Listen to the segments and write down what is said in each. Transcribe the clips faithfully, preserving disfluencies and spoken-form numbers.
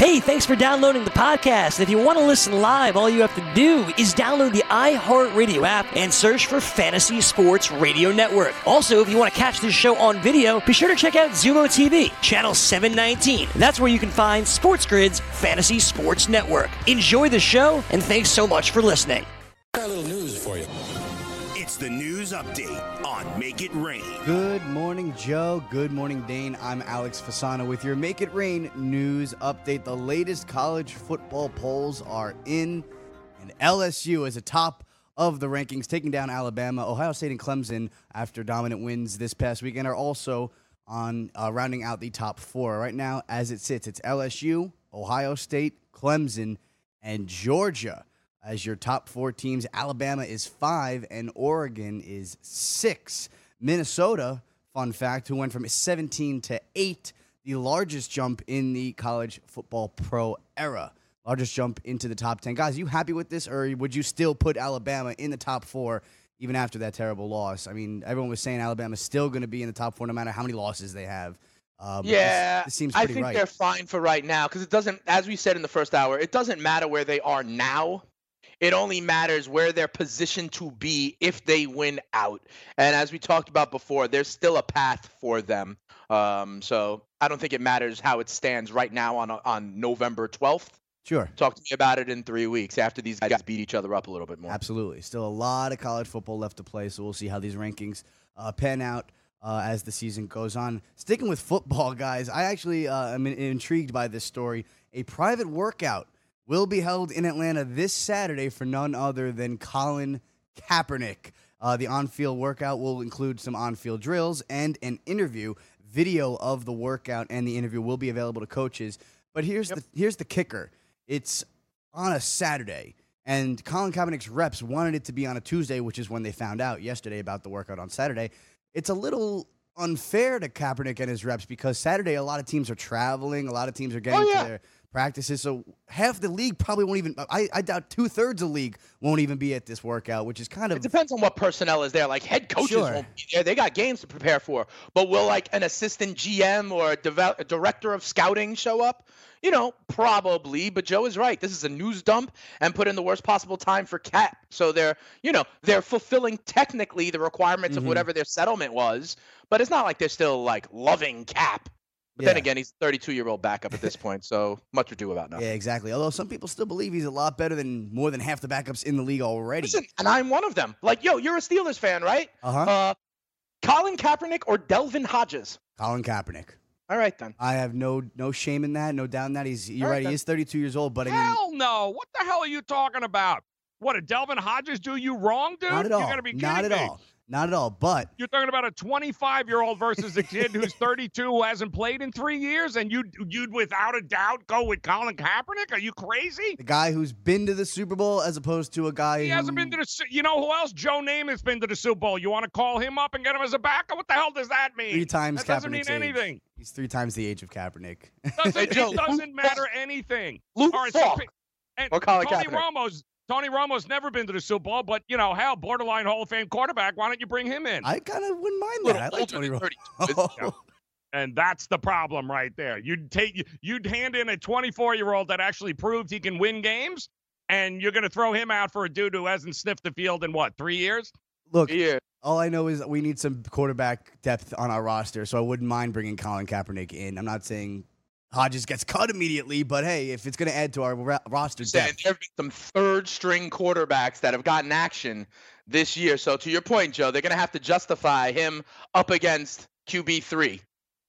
Hey, thanks for downloading the podcast. If you want to listen live, all you have to do is download the iHeartRadio app and search for Fantasy Sports Radio Network. Also, if you want to catch this show on video, be sure to check out Zumo T V, channel seven nineteen. That's where you can find Sports Grid's Fantasy Sports Network. Enjoy the show, and thanks so much for listening. Got a little news for you. It's the news update on Make It Rain. Good morning, Joe. Good morning, Dane. I'm Alex Fasano with your Make It Rain news update. The latest college football polls are in, and L S U is atop of the rankings, taking down Alabama. Ohio State and Clemson, after dominant wins this past weekend, are also on uh, rounding out the top four. Right now, as it sits, it's L S U, Ohio State, Clemson, and Georgia as your top four teams. Alabama is five, and Oregon is six. Minnesota, fun fact, who went from seventeen to eight, the largest jump in the college football pro era. Largest jump into the top ten. Guys, you happy with this, or would you still put Alabama in the top four even after that terrible loss? I mean, everyone was saying Alabama's still going to be in the top four no matter how many losses they have. Uh, yeah, this, this seems I pretty think right. they're fine for right now because it doesn't, as we said in the first hour, it doesn't matter where they are now. It only matters where they're positioned to be if they win out. And as we talked about before, there's still a path for them. Um, so I don't think it matters how it stands right now on on November twelfth. Sure. Talk to me about it in three weeks after these guys beat each other up a little bit more. Absolutely. Still a lot of college football left to play, so we'll see how these rankings uh, pan out uh, as the season goes on. Sticking with football, guys, I actually uh, am intrigued by this story. A private workout will be held in Atlanta this Saturday for none other than Colin Kaepernick. Uh, the on-field workout will include some on-field drills and an interview. Video of the workout and the interview will be available to coaches. But here's yep. the here's the kicker. It's on a Saturday, and Colin Kaepernick's reps wanted it to be on a Tuesday, which is when they found out yesterday about the workout on Saturday. It's a little unfair to Kaepernick and his reps because Saturday a lot of teams are traveling, a lot of teams are getting oh, yeah. to their practices, so half the league probably won't even, I, I doubt two-thirds of the league won't even be at this workout, which is kind of... It depends on what personnel is there. Like, head coaches Sure. won't be there. They got games to prepare for. But will, like, an assistant G M or a, deve- a director of scouting show up? You know, probably. But Joe is right. This is a news dump and put in the worst possible time for Cap. So they're, you know, they're fulfilling technically the requirements Mm-hmm. of whatever their settlement was. But it's not like they're still, like, loving Cap. But Yeah. then again, he's a thirty-two-year-old backup at this point, so much ado about nothing. Yeah, exactly. Although some people still believe he's a lot better than more than half the backups in the league already. Listen, and I'm one of them. Like, yo, you're a Steelers fan, right? Uh-huh. Uh, Colin Kaepernick or Delvin Hodges? Colin Kaepernick. All right, then. I have no no shame in that, no doubt in that. He's you're All right. right, He then. is thirty-two years old, but I mean, Hell no! What the hell are you talking about? What did Delvin Hodges do you wrong, dude? not at all. You're gonna be kidding not at me. all. Not at all. But You're talking about a twenty-five-year-old versus a kid who's thirty-two who hasn't played in three years, and you'd you'd without a doubt go with Colin Kaepernick? Are you crazy? the guy who's been to the Super Bowl as opposed to a guy He who hasn't been to the. Su- You know who else? Joe Namath's been to the Super Bowl. You want to call him up and get him as a backup? What the hell does that mean? three times That doesn't Kaepernick's mean age. anything. He's three times the age of Kaepernick. Doesn't, Hey, Joe, it doesn't Luke matter Falk. anything. Luke All right, Falk. so, and Or Colin Tony Kaepernick. Romo's Tony Romo's never been to the Super Bowl, but you know, hell, borderline Hall of Fame quarterback. Why don't you bring him in? I kind of wouldn't mind Little that. I like older Tony than Romo. thirty-two. And that's the problem right there. You'd take you'd hand in a twenty-four-year-old that actually proved he can win games, and you're going to throw him out for a dude who hasn't sniffed the field in what, three years? Look, Yeah. all I know is we need some quarterback depth on our roster, so I wouldn't mind bringing Colin Kaepernick in. I'm not saying Hodges gets cut immediately, but hey, if it's going to add to our ra- roster Saying depth, there have been some third-string quarterbacks that have gotten action this year. So to your point, Joe, they're going to have to justify him up against Q B three.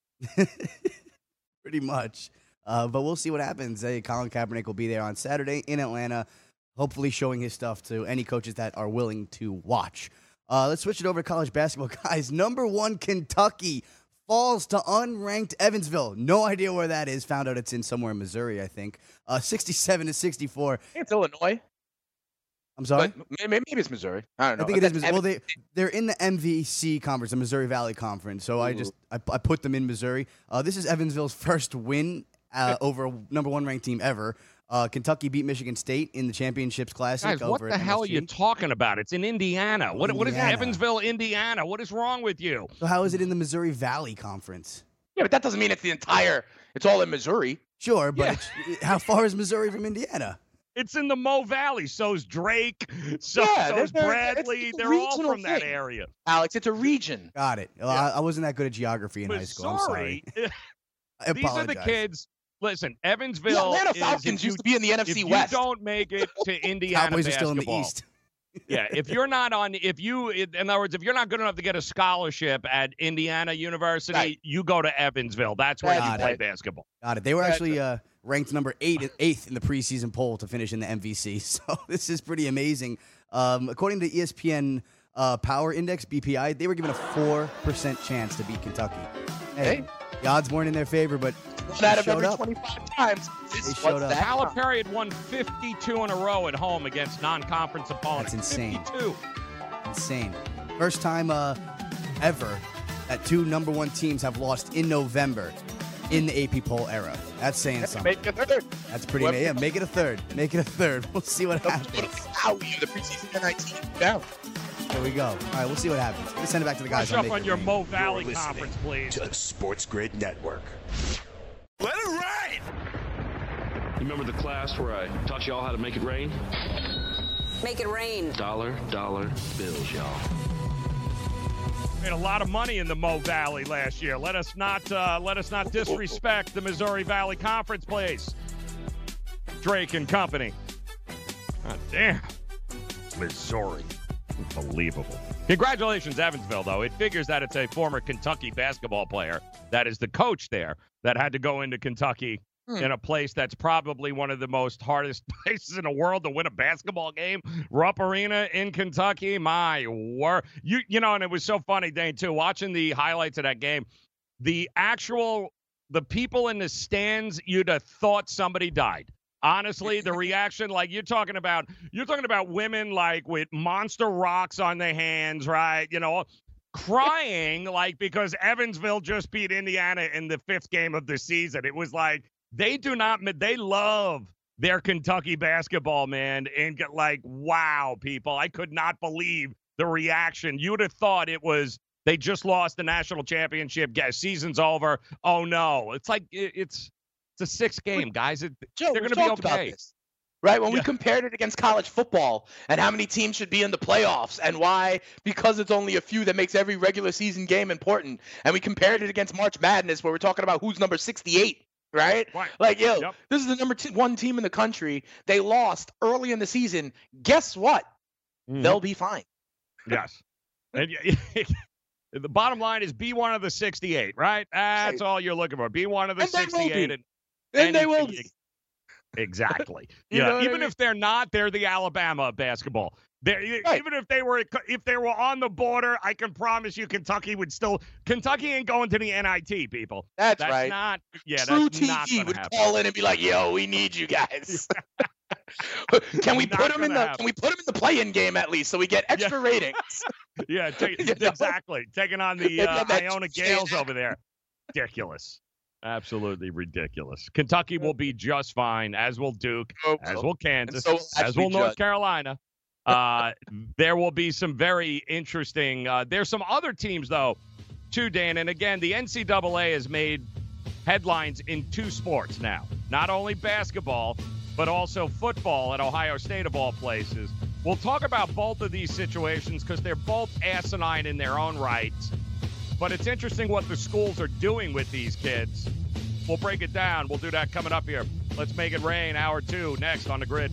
pretty much. Uh, but we'll see what happens. Hey, Colin Kaepernick will be there on Saturday in Atlanta, hopefully showing his stuff to any coaches that are willing to watch. Uh, let's switch it over to college basketball, guys. Number one, Kentucky falls to unranked Evansville. No idea where that is. Found out it's in somewhere in Missouri, I think. Uh, sixty-seven to sixty-four. It's Illinois. I'm sorry? But maybe, maybe it's Missouri. I don't know. I think it is. That's Missouri. Well, Evan- they they're in the M V C conference, the Missouri Valley Conference. So I just I, I put them in Missouri. Uh, this is Evansville's first win uh, over a number one ranked team ever. Uh, Kentucky beat Michigan State in the championships classic. Guys, what over the at hell are you M S G. talking about? It's in Indiana. What, what is Indiana. Evansville, Indiana? What is wrong with you? So how is it in the Missouri Valley Conference? Yeah, but that doesn't mean it's the entire. It's all in Missouri. Sure, but Yeah. it's, how far is Missouri from Indiana? It's in the Mo Valley. So's Drake. So, Yeah, so's they're- they're- Bradley. it's a They're all regional from that thing. area. Alex, it's a region. Got it. Well, Yeah. I, I wasn't that good at geography in high school. I'm sorry. Missouri. I These are the apologize. kids. Listen, The Evansville Atlanta is Falcons if you, used to be in the N F if C you West. don't make it to Indiana Cowboys are still in the basketball, East. yeah, if you're not on, if you, in other words, if you're not good enough to get a scholarship at Indiana University, Right. you go to Evansville. That's where Got you play it. basketball. Got it. They were That's actually uh, ranked number eight, eighth in the preseason poll to finish in the M V C. So this is pretty amazing. Um, according to E S P N uh, Power Index, B P I, they were given a four percent chance to beat Kentucky. Hey, Hey. the odds weren't in their favor, but One out of showed every up. twenty-five times. This They was showed up. that time. Calipari had won fifty-two in a row at home against non-conference opponents. That's insane. fifty-two. insane. First time uh, ever that two number one teams have lost in November in the A P poll era. That's saying something. Make it third. That's pretty Whoever- amazing. Yeah, make it a third. Make it a third. We'll see what happens. Out we have the preseason N I T down. There we go. All right, we'll see what happens. Let's send it back to the guys. Brush I'll up make on it your rain. Mo Valley You're listening conference, please. to the Sports Grid Network. Let it ride! You remember the class where I taught y'all how to make it rain? Make it rain. Dollar, dollar bills, y'all. Made a lot of money in the Mo Valley last year. Let us not uh, let us not disrespect the Missouri Valley Conference, please. Drake and company. God damn. Missouri. Unbelievable. Congratulations, Evansville, though. It figures that it's a former Kentucky basketball player that is the coach there that had to go into Kentucky Hmm. in a place that's probably one of the most hardest places in the world to win a basketball game. Rupp Arena in Kentucky. My word. You, you know, and it was so funny, Dane, too, watching the highlights of that game. The actual, the people in the stands, you'd have thought somebody died. Honestly, the reaction, like you're talking about, you're talking about women like with monster rocks on their hands, right? You know, crying like because Evansville just beat Indiana in the fifth game of the season. It was like they do not, they love their Kentucky basketball, man. And get like, wow, people, I could not believe the reaction. You would have thought it was they just lost the national championship. Guess season's over. Oh no, it's like it, it's. It's a sixth game, guys. It, Joe, they're we going to be talked about okay. this, right? When we Yeah. compared it against college football and how many teams should be in the playoffs and why, because it's only a few that makes every regular season game important. And we compared it against March Madness where we're talking about who's number sixty-eight, right? Right. Like, yo, Yep. this is the number t- one team in the country. They lost early in the season. Guess what? Mhm. They'll be fine. Yes. And y- the bottom line is be one of the sixty-eight, right? That's all you're looking for. Be one of the And they will sixty-eight. be. And, And they and- will be. Exactly. You know yeah. what I Even mean? if they're not, they're the Alabama of basketball. They're, Right. Even if they were if they were on the border, I can promise you Kentucky would still Kentucky ain't going to the N I T, people. That's, That's right. not yeah, True that's not T V gonna would happen. call in and be like, "Yo, we need you guys. can we Not put them in gonna the happen. Can we put them in the play-in game at least so we get extra ratings?" Yeah, take, You know? exactly. Taking on the Yeah, uh, that Iona shit. Gales over there. Ridiculous. Absolutely ridiculous. Kentucky will be just fine, as will Duke, Hope as so. will Kansas, so will as Ashley will North Judd. Carolina. Uh, there will be some very interesting. Uh, there's some other teams, though, too, Dan. And again, the N C double A has made headlines in two sports now. Not only basketball, but also football at Ohio State, of all places. We'll talk about both of these situations because they're both asinine in their own rights. But it's interesting what the schools are doing with these kids. We'll break it down. We'll do that coming up here. Let's Make It Rain, hour two, next on The Grid.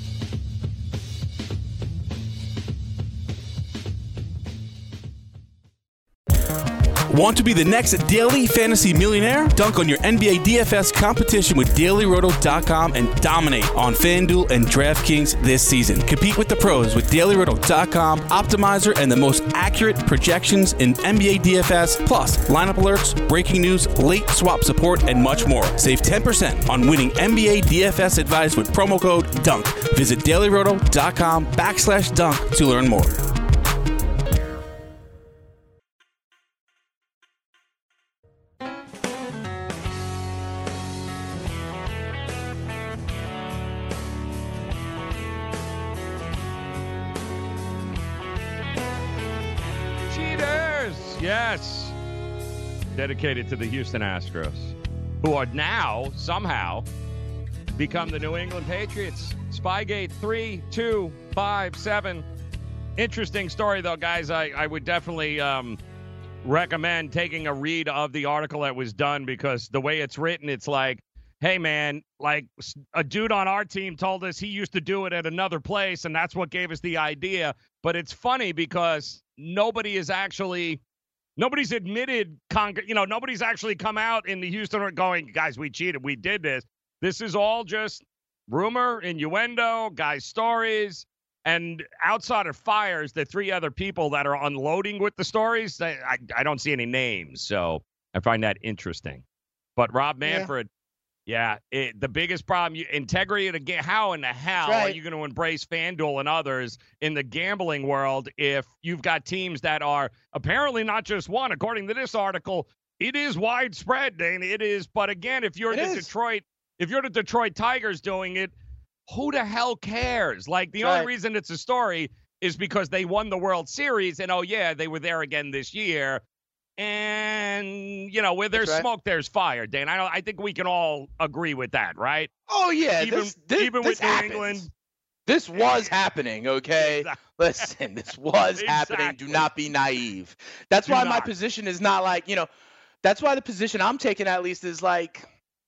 Want to be the next daily fantasy millionaire? Dunk on your N B A D F S competition with Daily Roto dot com and dominate on FanDuel and DraftKings this season. Compete with the pros with Daily Roto dot com, Optimizer, and the most accurate projections in N B A D F S, plus lineup alerts, breaking news, late swap support, and much more. Save ten percent on winning N B A D F S advice with promo code DUNK. Visit Daily Roto dot com backslash dunk to learn more. Cheaters! Yes. Dedicated to the Houston Astros. who are now somehow become the New England Patriots. Spygate three two five seven. Interesting story, though, guys. I, I would definitely um, recommend taking a read of the article that was done, because the way it's written, it's like, hey, man, like a dude on our team told us he used to do it at another place, and that's what gave us the idea. But it's funny because nobody is actually, nobody's admitted, con- you know, nobody's actually come out in the Houston going, guys, we cheated, we did this. This is all just rumor, innuendo, guys' stories. And outside of Fires, the three other people that are unloading with the stories, I, I, I don't see any names. So I find that interesting. But Rob Manfred, yeah, yeah it, the biggest problem, you, integrity of the game. How in the hell right. are you going to embrace FanDuel and others in the gambling world if you've got teams that are apparently not just one? According to this article, it is widespread, Dane. It is. But again, if you're it the is. Detroit, if you're the Detroit Tigers doing it, who the hell cares? Like, the right. only reason it's a story is because they won the World Series, and, oh, yeah, they were there again this year. And, you know, where there's right. smoke, there's fire, Dan. I, I think we can all agree with that, right? Oh, yeah. Even, this, this, even this with New happens. England. This was happening, okay? Exactly. Listen, this was exactly. happening. Do not be naive. That's Do why not. my position is not like, you know, that's why the position I'm taking at least is like,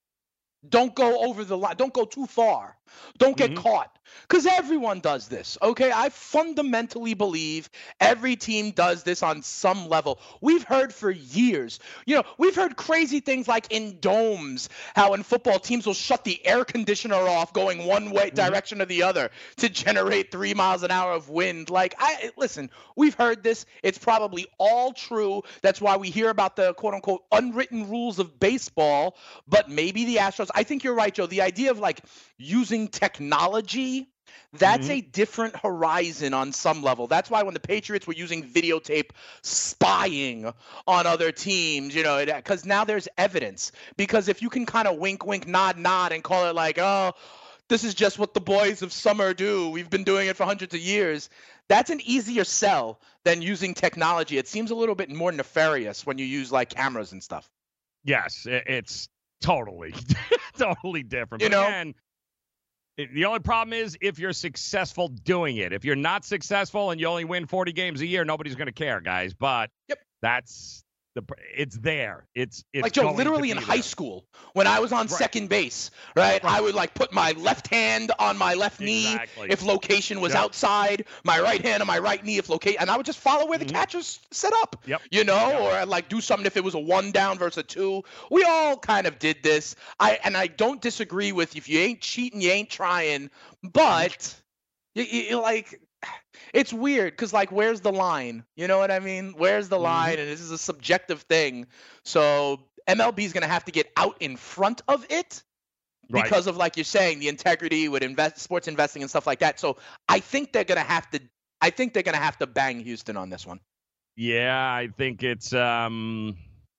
don't go over the line. Don't go too far. Don't get mm-hmm. caught. Because everyone does this, okay? I fundamentally believe every team does this on some level. We've heard for years. You know, we've heard crazy things like in domes, how in football teams will shut the air conditioner off going one way mm-hmm. direction or the other to generate three miles an hour of wind. Like, I listen, we've heard this. It's probably all true. That's why we hear about the quote-unquote unwritten rules of baseball. But maybe the Astros, I think you're right, Joe. The idea of, like, using technology, that's mm-hmm. a different horizon on some level. That's why when the Patriots were using videotape spying on other teams, you know, because now there's evidence. Because if you can kind of wink, wink, nod, nod, and call it like, oh, this is just what the boys of summer do. We've been doing it for hundreds of years. That's an easier sell than using technology. It seems a little bit more nefarious when you use, like, cameras and stuff. Yes, it's totally, totally different. You but know? Again, the only problem is if you're successful doing it. If you're not successful and you only win forty games a year, nobody's going to care, guys. But yep. that's the it's there. It's it's like Joe, literally in high school when I was on right. second base, right? right? I would like put my left hand on my left exactly. knee if location was yep. outside, my right hand on my right knee if location, and I would just follow where the mm-hmm. catcher's set up. Yep. You know, yep. or I'd like do something if it was a one down versus a two. We all kind of did this. I and I don't disagree with if you ain't cheating, you ain't trying, but you, you like. It's weird because, like, where's the line? You know what I mean? Where's the line? Mm-hmm. And this is a subjective thing. So M L B is going to have to get out in front of it right. because of, like you're saying, the integrity with invest, sports investing and stuff like that. So I think they're going to have to. I think they're going to have to bang Houston on this one. Yeah, I think it's. Um...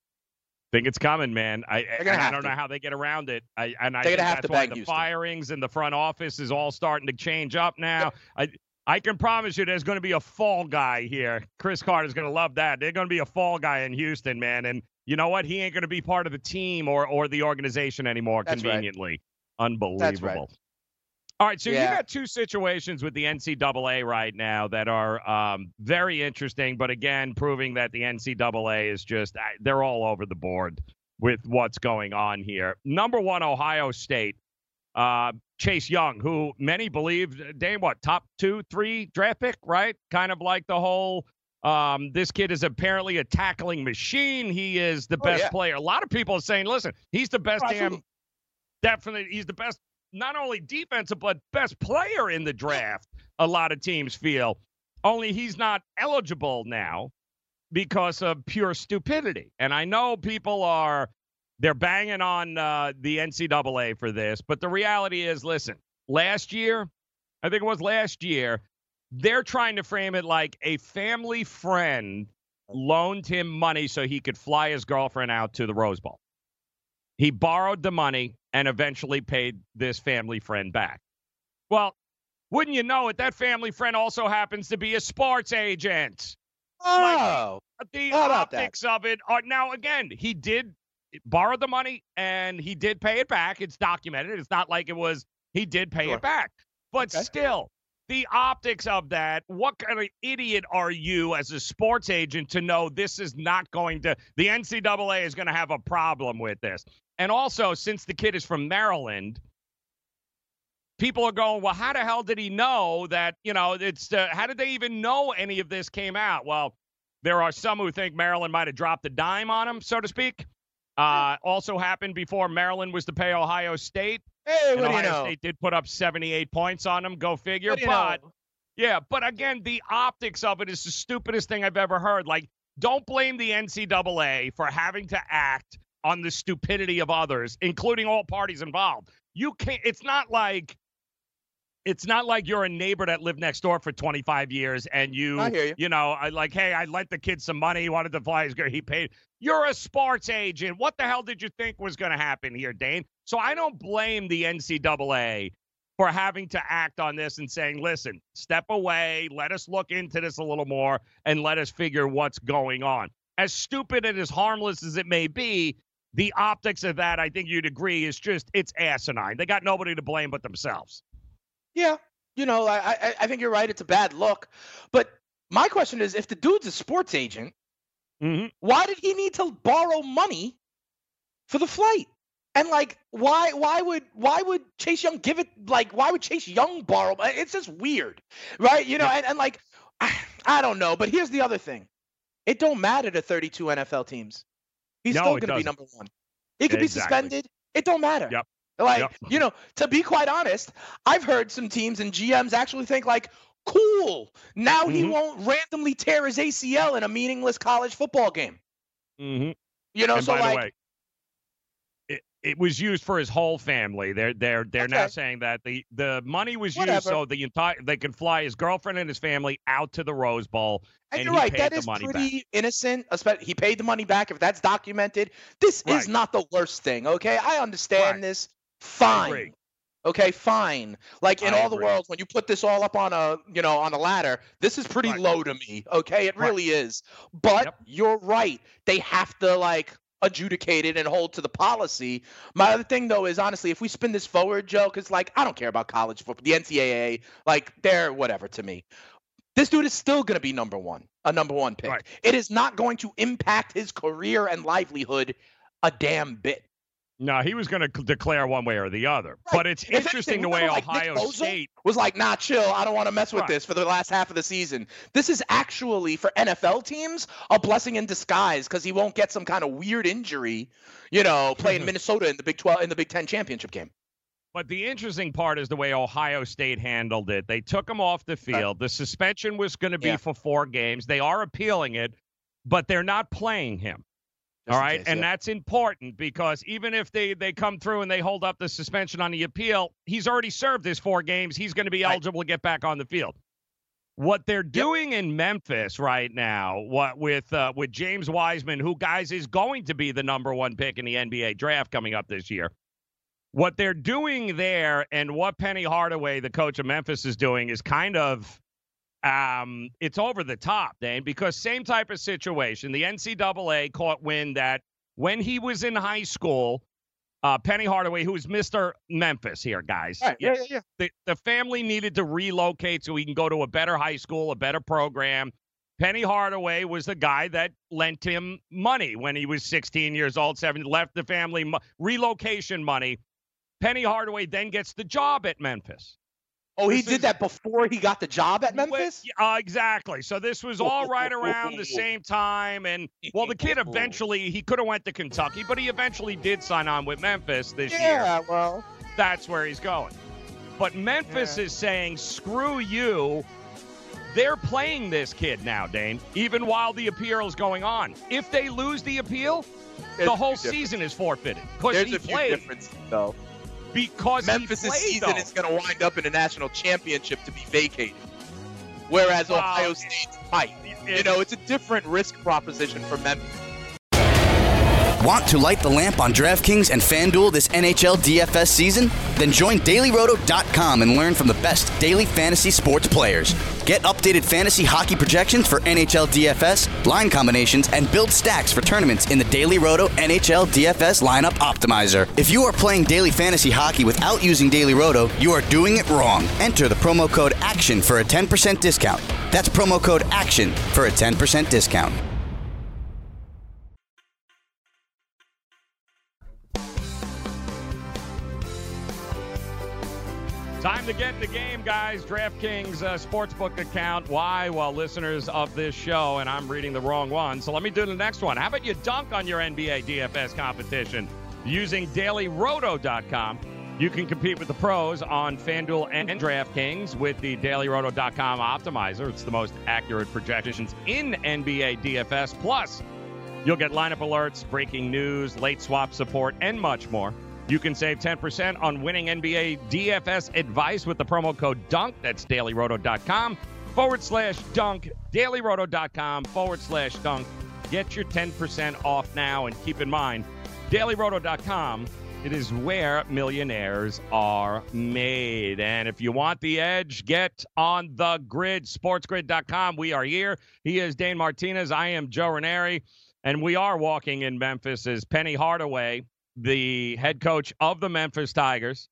I think it's coming, man. I I don't to. know how they get around it. I and I they're think have that's to why bang the Houston. firings in the front office is all starting to change up now. Yep. I I can promise you there's going to be a fall guy here. Chris Carter's going to love that. They're going to be a fall guy in Houston, man. And you know what? He ain't going to be part of the team or or the organization anymore, That's conveniently. Right. Unbelievable. That's right. All right, so yeah. you got two situations with the N C double A right now that are um, very interesting, but again, proving that the N C double A is just, they're all over the board with what's going on here. Number one, Ohio State. Uh, Chase Young, who many believe, Dane, what, top two, three draft pick, right? Kind of like the whole, um, this kid is apparently a tackling machine. He is the oh, best yeah. player. A lot of people are saying, listen, he's the best oh, damn, definitely, he's the best, not only defensive, but best player in the draft, a lot of teams feel. Only he's not eligible now because of pure stupidity. And I know people are, they're banging on uh, the N C double A for this, but the reality is, listen, last year, I think it was last year, they're trying to frame it like a family friend loaned him money so he could fly his girlfriend out to the Rose Bowl. He borrowed the money and eventually paid this family friend back. Well, wouldn't you know it, that family friend also happens to be a sports agent. Oh, like, the how about optics that? of it are, now, again, he did, borrowed the money, and he did pay it back. It's documented. It's not like it was he did pay Sure. it back. But Okay. still, the optics of that, what kind of idiot are you as a sports agent to know this is not going to – the N C double A is going to have a problem with this. And also, since the kid is from Maryland – people are going, well, how the hell did he know that, you know, it's, uh, how did they even know any of this came out? Well, there are some who think Maryland might have dropped the dime on him, so to speak. Uh, also happened before Maryland was to pay Ohio State. Hey, and what do you Ohio know? State did put up seventy-eight points on them, go figure. What do you But, know? yeah, but again, the optics of it is the stupidest thing I've ever heard. Like, don't blame the N C double A for having to act on the stupidity of others, including all parties involved. You can't, it's not like, It's not like you're a neighbor that lived next door for twenty-five years and you, I hear you. you know, I like, hey, I lent the kid some money. He wanted to fly his girl. He paid. You're a sports agent. What the hell did you think was going to happen here, Dane? So I don't blame the N C double A for having to act on this and saying, listen, step away. Let us look into this a little more and let us figure what's going on. As stupid and as harmless as it may be, the optics of that, I think you'd agree, is just, it's asinine. They got nobody to blame but themselves. Yeah, you know, I, I I think you're right. It's a bad look. But my question is, if the dude's a sports agent, Mm-hmm. why did he need to borrow money for the flight? And like, why why would why would Chase Young give it? Like, why would Chase Young borrow? It's just weird, right? You know, and, and like, I, I don't know. But here's the other thing: it don't matter to thirty-two N F L teams. He's No, still it going to be doesn't. number one. He could be Exactly. suspended. It don't matter. Yep. Like, Yep. you know, to be quite honest, I've heard some teams and G Ms actually think like, cool, now he Mhm. won't randomly tear his A C L in a meaningless college football game. Mm-hmm. You know, And so by like, the way, it, it was used for his whole family. They're they're they're now Okay. saying that the, the money was Whatever. used so the entire they can fly his girlfriend and his family out to the Rose Bowl, and, and you're he right, paid that the is money pretty back. innocent. espe- He paid the money back. If that's documented, this is Right. not the worst thing. Okay, I understand Right. this. I Fine. agree. Okay, fine. Like in I all the agree. worlds, when you put this all up on a, you know, on a ladder, this is pretty Right. low to me. Okay, it Right. really is. But Yep. you're right. They have to like adjudicate it and hold to the policy. My other thing though is honestly, if we spin this forward, Joe, because like I don't care about college football, the N C double A, like they're whatever to me. This dude is still going to be number one, a number one pick. Right. It is not going to impact his career and livelihood a damn bit. No, he was going to declare one way or the other. Right. But it's If anything, interesting the way remember, like, Nick Ohio Bosa State. was like, nah, chill. I don't want to mess with Right. this for the last half of the season. This is actually, for N F L teams, a blessing in disguise because he won't get some kind of weird injury, you know, playing Minnesota in the Big twelve in the Big Ten championship game. But the interesting part is the way Ohio State handled it. They took him off the field. The suspension was going to be Yeah. for four games. They are appealing it, but they're not playing him. Just All in right. case, and yeah. that's important because even if they, they come through and they hold up the suspension on the appeal, he's already served his four games. He's going to be Right. eligible to get back on the field. What they're doing in Memphis right now, what with uh, with James Wiseman, who, guys, is going to be the number one pick in the N B A draft coming up this year. What they're doing there and what Penny Hardaway, the coach of Memphis, is doing is kind of Um, it's over the top, Dane, because same type of situation. The N C double A caught wind that when he was in high school, uh, Penny Hardaway, who is Mister Memphis here, guys. Right. Yeah, yeah, yeah. The, the family needed to relocate so he can go to a better high school, a better program. Penny Hardaway was the guy that lent him money when he was sixteen years old, seven, left the family mo- relocation money. Penny Hardaway then gets the job at Memphis. Oh, he This did is- that before he got the job at Memphis? Uh, exactly. So this was all right around the same time. And, well, the kid eventually, he could have went to Kentucky, but he eventually did sign on with Memphis this year. Yeah, well. That's where he's going. But Memphis is saying, screw you. They're playing this kid now, Dane, even while the appeal is going on. If they lose the appeal, There's the a whole few season is forfeited. Because There's he a few played. differences, though. Because Memphis' he played, season though. is going to wind up in a national championship to be vacated, whereas Wow. Ohio State's might. You It- know, it's a different risk proposition for Memphis. Want to light the lamp on DraftKings and FanDuel this N H L D F S season? Then join Daily Roto dot com and learn from the best daily fantasy sports players. Get updated fantasy hockey projections for N H L D F S, line combinations, and build stacks for tournaments in the Daily Roto N H L D F S Lineup Optimizer. If you are playing daily fantasy hockey without using Daily Roto, you are doing it wrong. Enter the promo code ACTION for a ten percent discount. That's promo code ACTION for a ten percent discount. Time to get in the game, guys. DraftKings uh, Sportsbook account. Why? Well, listeners of this show, and I'm reading the wrong one, so let me do the next one. How about you dunk on your N B A D F S competition using Daily Roto dot com? You can compete with the pros on FanDuel and DraftKings with the Daily Roto dot com optimizer. It's the most accurate projections in N B A D F S. Plus, you'll get lineup alerts, breaking news, late swap support, and much more. You can save ten percent on winning N B A D F S advice with the promo code DUNK. That's Daily Roto dot com forward slash dunk. Daily Roto dot com forward slash dunk. Get your ten percent off now. And keep in mind, Daily Roto dot com, it is where millionaires are made. And if you want the edge, get on the grid. sports grid dot com. We are here. He is Dane Martinez. I am Joe Ranieri. And we are walking in Memphis as Penny Hardaway, the head coach of the Memphis Tigers,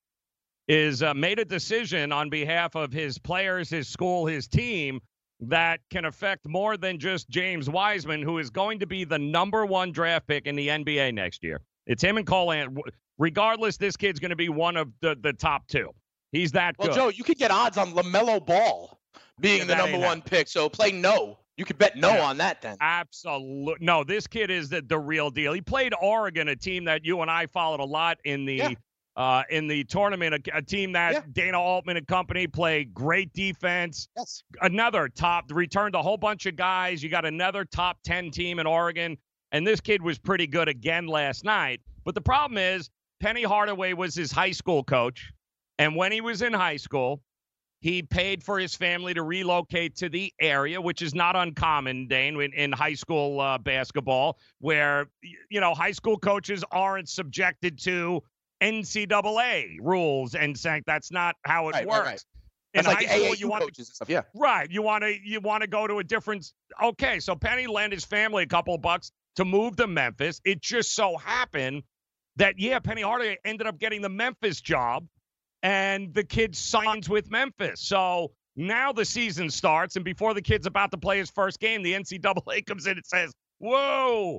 is uh, made a decision on behalf of his players, his school, his team that can affect more than just James Wiseman, who is going to be the number one draft pick in the N B A next year. It's him and Cole Anthony. Regardless, this kid's going to be one of the, the top two. He's that well, good. Well, Joe, you could get odds on LaMelo Ball being yeah, the number one that. pick. So play no. You could bet no yeah, on that then. Absolutely. No, this kid is the, the real deal. He played Oregon, a team that you and I followed a lot in the yeah. uh, in the tournament, a, a team that yeah. Dana Altman and company play great defense. Yes. Another top, returned a whole bunch of guys. You got another top ten team in Oregon, and this kid was pretty good again last night. But the problem is Penny Hardaway was his high school coach, and when he was in high school, he paid for his family to relocate to the area, which is not uncommon, Dane, in, in high school uh, basketball, where, you know, high school coaches aren't subjected to N C double A rules and saying that's not how it right, works. Right, right. In that's high like school, A A U you want coaches and stuff, yeah. Right. You want to you want to go to a different. Okay, so Penny lent his family a couple of bucks to move to Memphis. It just so happened that, yeah, Penny Hardaway ended up getting the Memphis job. And the kid signs with Memphis. So now the season starts, and before the kid's about to play his first game, the N C double A comes in and says, whoa,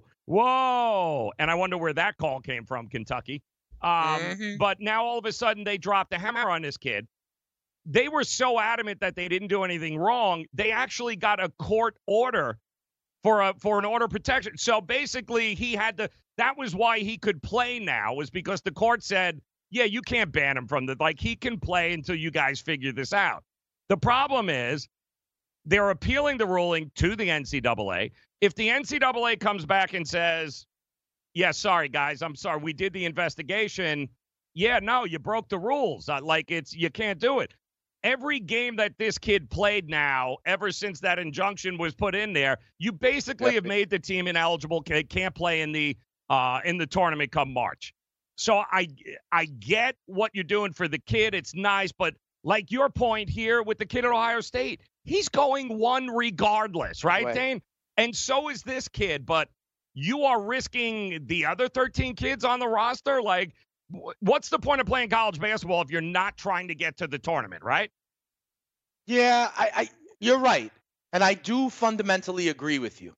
whoa. And I wonder where that call came from, Kentucky. Um, mm-hmm. But now all of a sudden they dropped a hammer on this kid. They were so adamant that they didn't do anything wrong, they actually got a court order for a for an order of protection. So basically he had to – that was why he could play now, was because the court said, yeah, you can't ban him from the, like, he can play until you guys figure this out. The problem is they're appealing the ruling to the N C double A. If the N C double A comes back and says, yeah, sorry, guys, I'm sorry, we did the investigation. Yeah, no, you broke the rules. Uh, like, it's, you can't do it. Every game that this kid played now, ever since that injunction was put in there, you basically yep. have made the team ineligible, can't play in the uh, in the tournament come March. So I I get what you're doing for the kid. It's nice, but like your point here with the kid at Ohio State, he's going one regardless, right, right. Dane? And so is this kid, but you are risking the other thirteen kids on the roster. Like, what's the point of playing college basketball if you're not trying to get to the tournament, right? Yeah, I, I you're right. And I do fundamentally agree with you.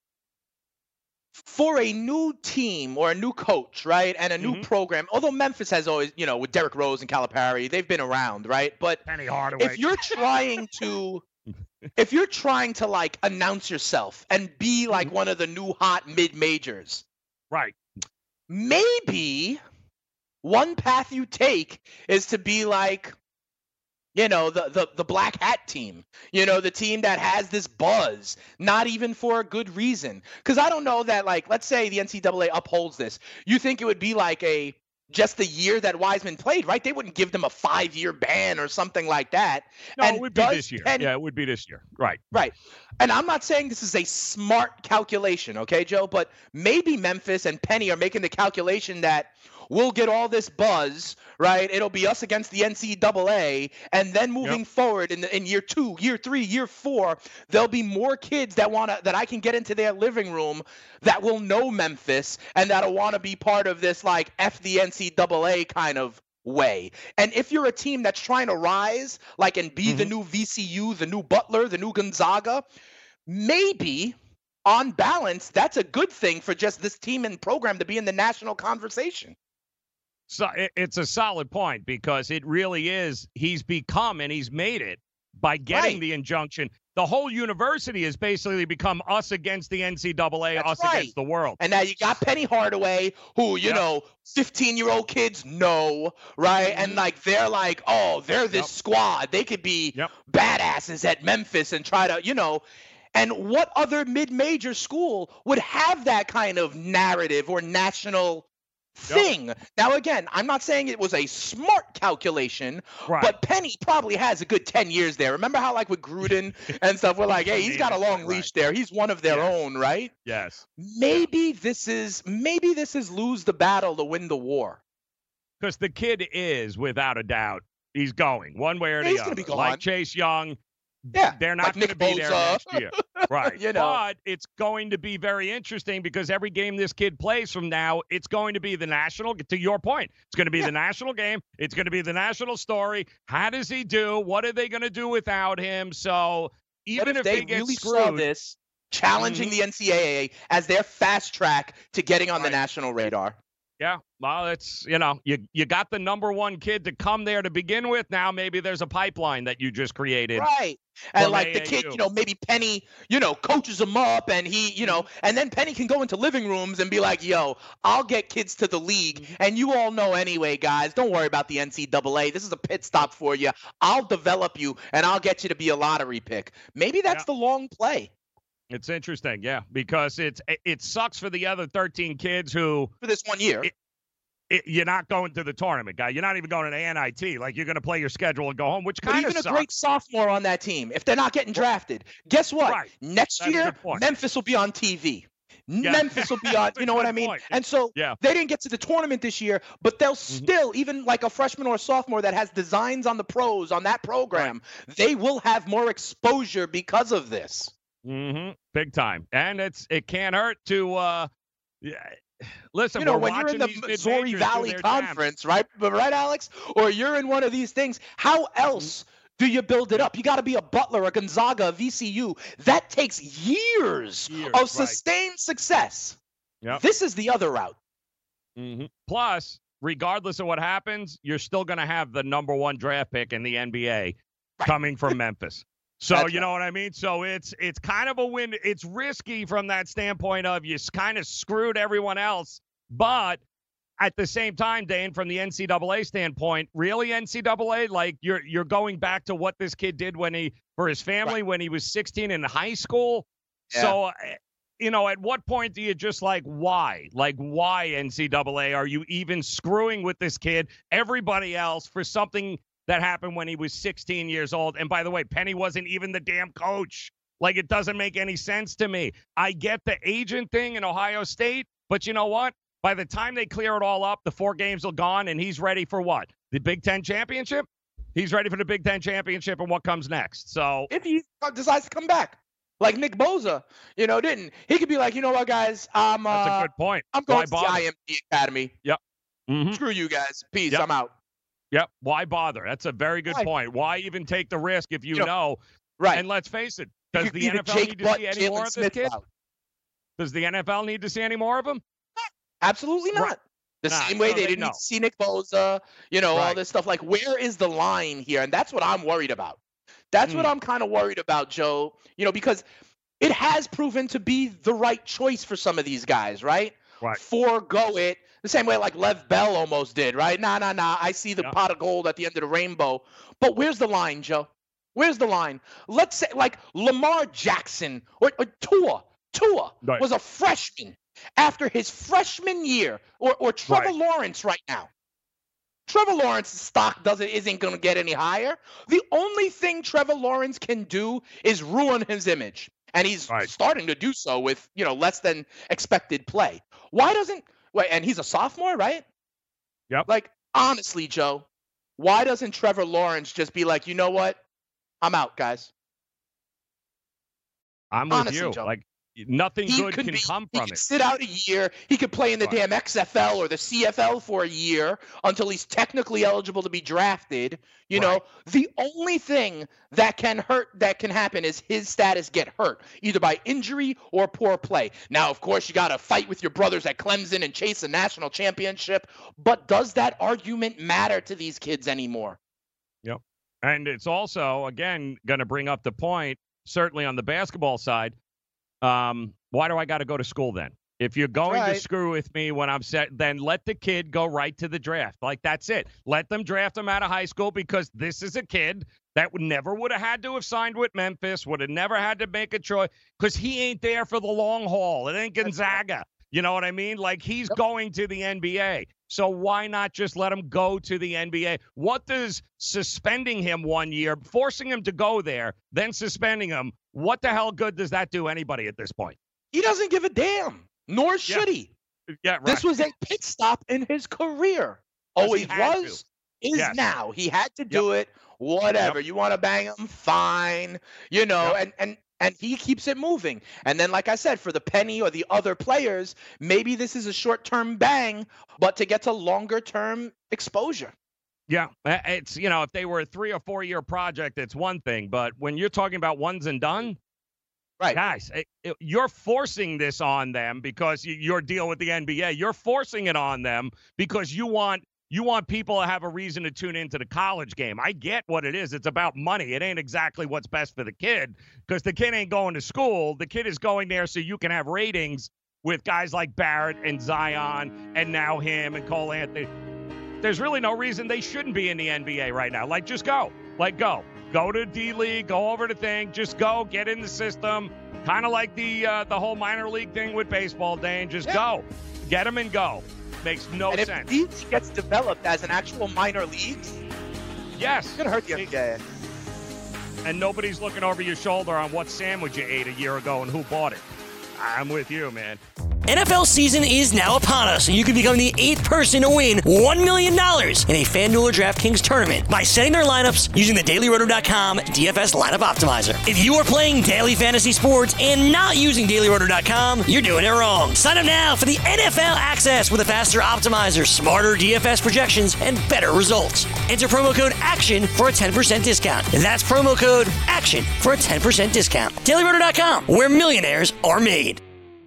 For a new team or a new coach, right, and a new mm-hmm. program, although Memphis has always, you know, with Derrick Rose and Calipari, they've been around, right? But Penny Hardaway. if you're trying to, if you're trying to like announce yourself and be like one of the new hot mid majors, right? Maybe one path you take is to be like, you know, the, the, the black hat team, you know, the team that has this buzz, not even for a good reason. Because I don't know that, like, let's say the N C double A upholds this. You think it would be like a just the year that Wiseman played, right? They wouldn't give them a five-year ban or something like that. No, and it would be does this year. Penny, yeah, it would be this year. Right. Right. And I'm not saying this is a smart calculation, okay, Joe? But maybe Memphis and Penny are making the calculation that we'll get all this buzz, right? It'll be us against the N C double A, and then moving yep. forward in, the, in year two, year three, year four, there'll be more kids that want to that I can get into their living room that will know Memphis and that'll want to be part of this like F the N C double A kind of way. And if you're a team that's trying to rise, like and be mm-hmm. the new V C U, the new Butler, the new Gonzaga, maybe on balance, that's a good thing for just this team and program to be in the national conversation. So it's a solid point because it really is. He's become and he's made it by getting right. the injunction. The whole university has basically become us against the N C double A, That's us right. against the world. And now you got Penny Hardaway, who, you yep. know, fifteen-year-old kids know, right? Mm-hmm. And, like, they're like, oh, they're this yep. squad. They could be yep. badasses at Memphis and try to, you know. And what other mid-major school would have that kind of narrative or national thing? Yep. Now, again, I'm not saying it was a smart calculation, right. but Penny probably has a good ten years there. Remember how, like, with Gruden and stuff, we're like, hey, he's got a long right. leash there. He's one of their yes. own, right? Yes. Maybe this is maybe this is lose the battle to win the war. Because the kid is, without a doubt, he's going one way or yeah, the he's other. Gonna be gone. Like Chase Young. Yeah, they're not like going to be Bosa. there next year. Right. you know. But it's going to be very interesting because every game this kid plays from now, it's going to be the national, to your point, it's going to be yeah. the national game. It's going to be the national story. How does he do? What are they going to do without him? So even if, if they, they get really screwed, saw this, challenging mm-hmm. the N C double A as their fast track to getting on right. the national radar. Yeah, well, it's, you know, you you got the number one kid to come there to begin with. Now maybe there's a pipeline that you just created. Right. And like the kid, you know, maybe Penny, you know, coaches him up and he, you know, and then Penny can go into living rooms and be like, yo, I'll get kids to the league. And you all know anyway, guys, don't worry about the N C double A. This is a pit stop for you. I'll develop you and I'll get you to be a lottery pick. Maybe that's yeah. the long play. It's interesting, yeah, because it's it sucks for the other thirteen kids who for this one year. It, it, you're not going to the tournament, guy. You're not even going to the N I T. Like, you're going to play your schedule and go home, which kind of sucks. Even a great sophomore on that team, if they're not getting drafted, guess what? Right. Next That's year, Memphis will be on T V. Yeah. Memphis will be on, you know what I mean? Point. And so yeah. they didn't get to the tournament this year, but they'll mm-hmm. still, even like a freshman or a sophomore that has designs on the pros on that program, right. they will have more exposure because of this. Mm-hmm. Big time. And it's it can't hurt to uh yeah. Listen, you know, we're when you're in the Missouri Valley Conference, jam. right? But right, Alex? Or you're in one of these things, how else do you build it up? You got to be a Butler, a Gonzaga, a V C U. That takes years, years of sustained right. success. Yep. This is the other route. Mm-hmm. Plus, regardless of what happens, you're still going to have the number one draft pick in the N B A right. coming from Memphis. So, That's you know right. what I mean? So it's it's kind of a win. It's risky from that standpoint of you kind of screwed everyone else. But at the same time, Dane, from the N C double A standpoint, really N C double A, like you're you're going back to what this kid did when he for his family right. when he was sixteen in high school. Yeah. So, you know, at what point do you just like, why? Like, why N C double A? Are you even screwing with this kid? Everybody else for something that happened when he was sixteen years old. And by the way, Penny wasn't even the damn coach. Like, it doesn't make any sense to me. I get the agent thing in Ohio State, but you know what? By the time they clear it all up, the four games are gone, and he's ready for what? The Big Ten championship? He's ready for the Big Ten championship and what comes next. So if he decides to come back, like Nick Bosa, you know, didn't. He could be like, you know what, guys? I'm, uh, That's a good point. I'm going Why to the I M G Academy. Yep. Mm-hmm. Screw you guys. Peace. Yep. I'm out. Yep. Why bother? That's a very good Why? point. Why even take the risk if you, you know, know? Right. And let's face it, does the N F L Jake need to Butt, see any Jalen more of Smith this kid? out. Does the N F L need to see any more of him? Absolutely not. Right. The nah, same way they, they didn't need to see Nick Bosa, you know, right. all this stuff. Like, where is the line here? And that's what I'm worried about. That's mm. what I'm kind of worried about, Joe. You know, because it has proven to be the right choice for some of these guys, right? Right. Forgo it. The same way like Lev Bell almost did, right? Nah, nah, nah. I see the yeah. pot of gold at the end of the rainbow. But where's the line, Joe? Where's the line? Let's say like Lamar Jackson or, or Tua. Tua right. was a freshman after his freshman year, or, or Trevor right. Lawrence right now. Trevor Lawrence's stock doesn't isn't going to get any higher. The only thing Trevor Lawrence can do is ruin his image, and he's right. starting to do so with, you know, less than expected play. Why doesn't wait? And he's a sophomore, right? Yep. Like, honestly, Joe, why doesn't Trevor Lawrence just be like, you know what? I'm out, guys. I'm with honestly, you. Joe. Like, nothing he good could can be, come he from could it. Sit out a year. He could play in the right. damn X F L or the C F L for a year until he's technically eligible to be drafted. You right. know, the only thing that can hurt, that can happen is his status get hurt, either by injury or poor play. Now, of course, you got to fight with your brothers at Clemson and chase a national championship. But does that argument matter to these kids anymore? Yep. And it's also, again, going to bring up the point, certainly on the basketball side, Um, why do I got to go to school then? If you're going right. to screw with me when I'm set, then let the kid go right to the draft. Like, that's it. Let them draft him out of high school, because this is a kid that would never would have had to have signed with Memphis, would have never had to make a choice, because he ain't there for the long haul. It ain't Gonzaga. You know what I mean? Like, he's yep. going to the N B A. So why not just let him go to the N B A? What does suspending him one year, forcing him to go there, then suspending him, what the hell good does that do anybody at this point? He doesn't give a damn, nor should yeah. he. Yeah, right. This was a pit stop in his career. Always was, to. is yes. now. He had to do yep. it, whatever. Yep. You want to bang him? Fine. You know, yep. and, and, and he keeps it moving. And then, like I said, for the Penny or the other players, maybe this is a short-term bang, but to get to longer-term exposure. Yeah, it's, you know, if they were a three or four year project, it's one thing. But when you're talking about ones and done, right, guys, it, it, you're forcing this on them because you, your deal with the N B A. You're forcing it on them because you want you want people to have a reason to tune into the college game. I get what it is. It's about money. It ain't exactly what's best for the kid, because the kid ain't going to school. The kid is going there so you can have ratings with guys like Barrett and Zion and now him and Cole Anthony. There's really no reason they shouldn't be in the N B A right now. Like, just go. Like, go. Go to D-League. Go over the thing. Just go. Get in the system. Kind of like the uh, the whole minor league thing with baseball, Dane. Just yeah. go. Get them and go. Makes no and sense. If the league gets developed as an actual minor league, yes. It's going to hurt the N B A. And nobody's looking over your shoulder on what sandwich you ate a year ago and who bought it. I'm with you, man. N F L season is now upon us, and you can become the eighth person to win one million dollars in a FanDuel or DraftKings tournament by setting their lineups using the Daily Roto dot com D F S lineup optimizer. If you are playing daily fantasy sports and not using Daily Roto dot com, you're doing it wrong. Sign up now for the N F L access with a faster optimizer, smarter D F S projections, and better results. Enter promo code ACTION for a ten percent discount. That's promo code ACTION for a ten percent discount. Daily Roto dot com, where millionaires are made.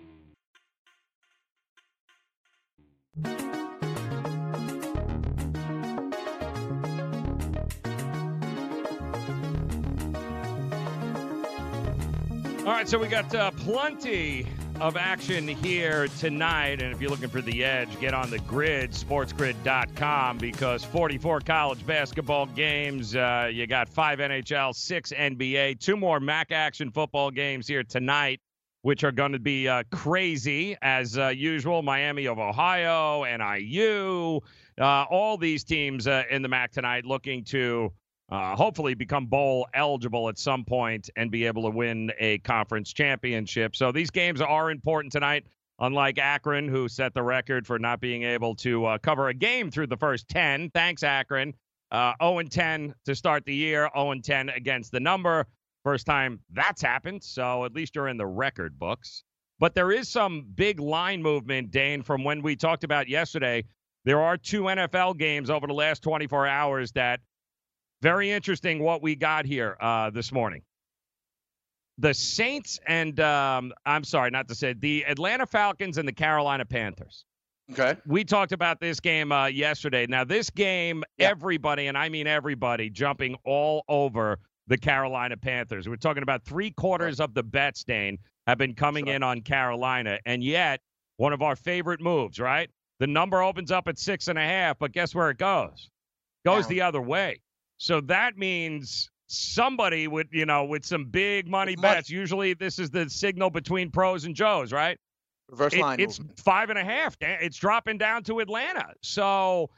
All right, so we got uh, plenty of action here tonight, and if you're looking for the edge, get on the grid, sports grid dot com, because forty-four college basketball games, uh, you got five N H L, six N B A, two more M A C action football games here tonight, which are going to be uh, crazy, as uh, usual. Miami of Ohio, N I U, uh, all these teams uh, in the M A C tonight looking to Uh, hopefully become bowl eligible at some point and be able to win a conference championship. So these games are important tonight, unlike Akron, who set the record for not being able to uh, cover a game through the first ten. Thanks, Akron. Uh, oh and ten to start the year, oh and ten against the number. First time that's happened, so at least you're in the record books. But there is some big line movement, Dane, from when we talked about yesterday. There are two N F L games over the last twenty-four hours that very interesting what we got here uh, this morning. The Saints and, um, I'm sorry, not to say, the Atlanta Falcons and the Carolina Panthers. Okay. We talked about this game uh, yesterday. Now, this game, yeah. everybody, and I mean everybody, jumping all over the Carolina Panthers. We're talking about three quarters of the bets, Dane, have been coming sure. in on Carolina. And yet, one of our favorite moves, right? The number opens up at six and a half, but guess where it goes? Goes Down. the other way. So that means somebody with, you know, with some big money with bets. money. Usually this is the signal between pros and Joes, right? Reverse it, line. It's movement. five and a half. It's dropping down to Atlanta. So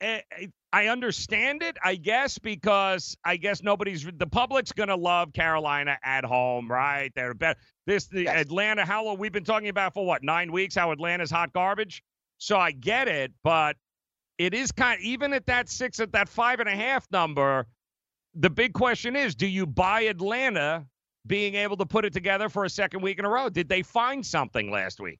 I, I understand it, I guess, because I guess nobody's the public's gonna love Carolina at home, right? They're better. This the yes. Atlanta. How long we've been talking about for what nine weeks? How Atlanta's hot garbage. So I get it, but it is kind of, even at that six, at that five and a half number. The big question is, do you buy Atlanta being able to put it together for a second week in a row? Did they find something last week?